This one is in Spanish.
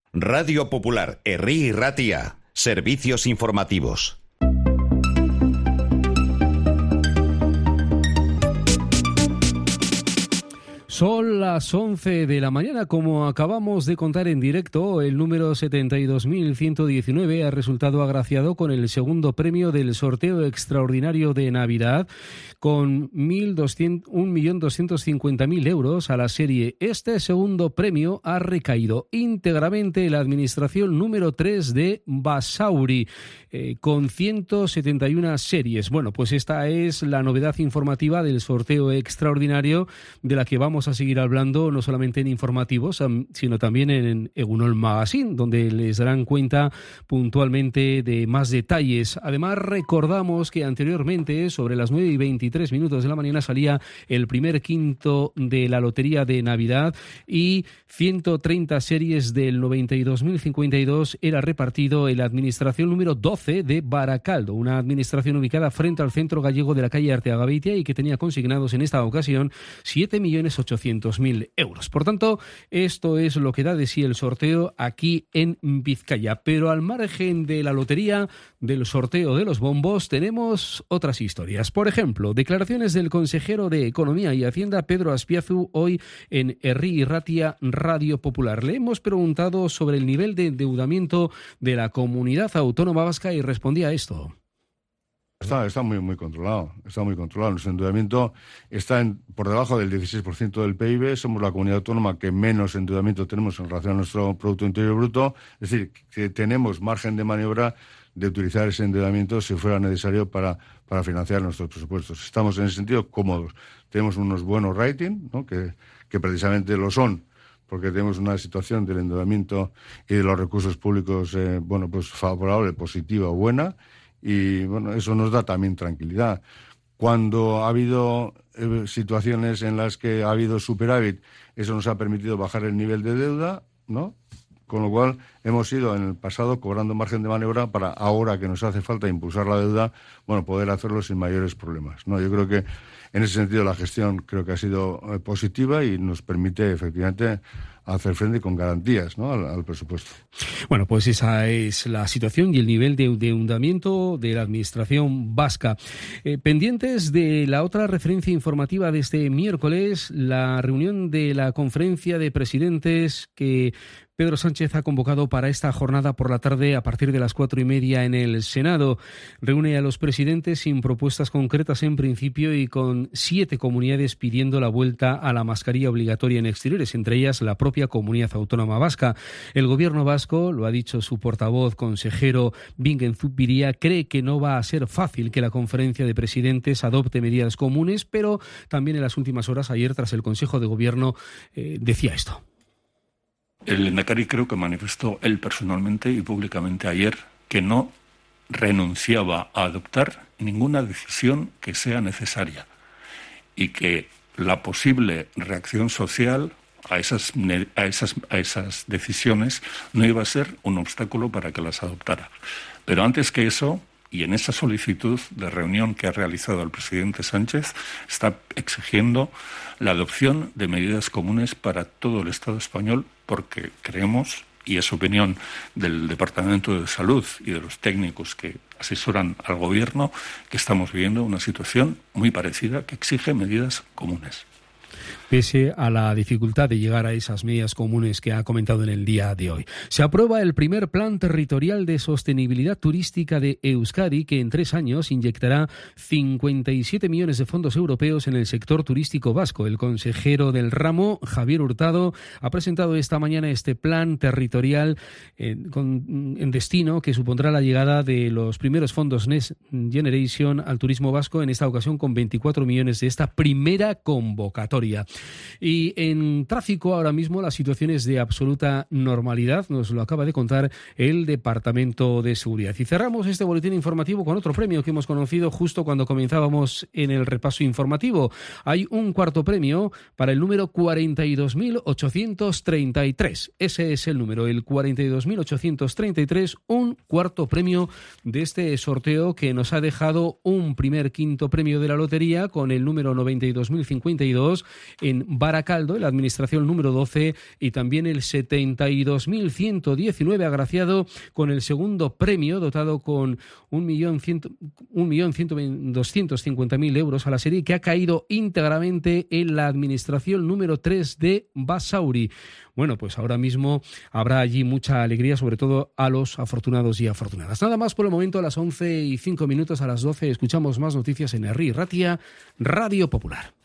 Radio Popular, Herri y Ratia. Servicios informativos. Son las 11 de la mañana, como acabamos de contar en directo. El número 72.119 ha resultado agraciado con el segundo premio del sorteo extraordinario de Navidad, con 1.250.000 euros a la serie. Este segundo premio ha recaído íntegramente en la administración número 3 de Basauri, con 171 series. Bueno, pues esta es la novedad informativa del sorteo extraordinario, de la que vamos a seguir hablando no solamente en informativos, sino también en Egunon Magazine, donde les darán cuenta puntualmente de más detalles. Además, recordamos que anteriormente, sobre las 9:23 de la mañana, salía el primer quinto de la lotería de Navidad y 130 series del 92.052 era repartido en la administración número 12 de Baracaldo, una administración ubicada frente al centro gallego de la calle Arteagabeitia y que tenía consignados en esta ocasión 7.800.000 euros. Por tanto, esto es lo que da de sí el sorteo aquí en Vizcaya. Pero al margen de la lotería, del sorteo de los bombos, tenemos otras historias. Por ejemplo, declaraciones del consejero de Economía y Hacienda, Pedro Azpiazu, hoy en Herri y Ratia, Radio Popular. Le hemos preguntado sobre el nivel de endeudamiento de la Comunidad Autónoma Vasca y respondía a esto. Está muy controlado, Nuestro endeudamiento está por debajo del 16% del PIB. Somos la comunidad autónoma que menos endeudamiento tenemos en relación a nuestro Producto Interior Bruto. Es decir, que tenemos margen de maniobra de utilizar ese endeudamiento si fuera necesario para financiar nuestros presupuestos. Estamos en ese sentido cómodos. Tenemos unos buenos ratings, ¿no? que precisamente lo son, porque tenemos una situación del endeudamiento y de los recursos públicos pues favorable, positiva o buena. Y bueno, eso nos da también tranquilidad. Cuando ha habido situaciones en las que ha habido superávit, eso nos ha permitido bajar el nivel de deuda, ¿no? Con lo cual hemos ido en el pasado cobrando margen de maniobra para ahora que nos hace falta impulsar la deuda, poder hacerlo sin mayores problemas, ¿no? Yo creo que en ese sentido la gestión creo que ha sido positiva y nos permite efectivamente hacer frente con garantías, ¿no? al presupuesto. Bueno, pues esa es la situación y el nivel de endeudamiento de la administración vasca. Pendientes de la otra referencia informativa de este miércoles, la reunión de la conferencia de presidentes que Pedro Sánchez ha convocado para esta jornada por la tarde a partir de las 4:30 en el Senado. Reúne a los presidentes sin propuestas concretas en principio y con 7 comunidades pidiendo la vuelta a la mascarilla obligatoria en exteriores, entre ellas la propia Comunidad Autónoma Vasca. El gobierno vasco, lo ha dicho su portavoz consejero Bingen Zupiria, cree que no va a ser fácil que la conferencia de presidentes adopte medidas comunes, pero también en las últimas horas, ayer tras el Consejo de Gobierno, decía esto. El lehendakari creo que manifestó él personalmente y públicamente ayer que no renunciaba a adoptar ninguna decisión que sea necesaria y que la posible reacción social a esas decisiones no iba a ser un obstáculo para que las adoptara. Pero antes que eso, y en esa solicitud de reunión que ha realizado el presidente Sánchez, está exigiendo la adopción de medidas comunes para todo el Estado español, porque creemos, y es opinión del Departamento de Salud y de los técnicos que asesoran al Gobierno, que estamos viviendo una situación muy parecida que exige medidas comunes. Pese a la dificultad de llegar a esas medidas comunes que ha comentado en el día de hoy. Se aprueba el primer Plan Territorial de Sostenibilidad Turística de Euskadi, que en 3 años inyectará 57 millones de fondos europeos en el sector turístico vasco. El consejero del ramo, Javier Hurtado, ha presentado esta mañana este plan territorial en destino que supondrá la llegada de los primeros fondos Next Generation al turismo vasco, en esta ocasión con 24 millones de esta primera convocatoria. Y en tráfico ahora mismo la situación es de absoluta normalidad, nos lo acaba de contar el Departamento de Seguridad. Y cerramos este boletín informativo con otro premio que hemos conocido justo cuando comenzábamos en el repaso informativo. Hay un cuarto premio para el número 42.833. Ese es el número, el 42.833, un cuarto premio de este sorteo que nos ha dejado un primer quinto premio de la lotería con el número 92.052 en Baracaldo, en la administración número 12, y también el 72.119 agraciado con el segundo premio, dotado con 1.250.000 euros a la serie, que ha caído íntegramente en la administración número 3 de Basauri. Bueno, pues ahora mismo habrá allí mucha alegría, sobre todo a los afortunados y afortunadas. Nada más por el momento. A las 11:05, a las 12, escuchamos más noticias en Herri Ratia, Radio Popular.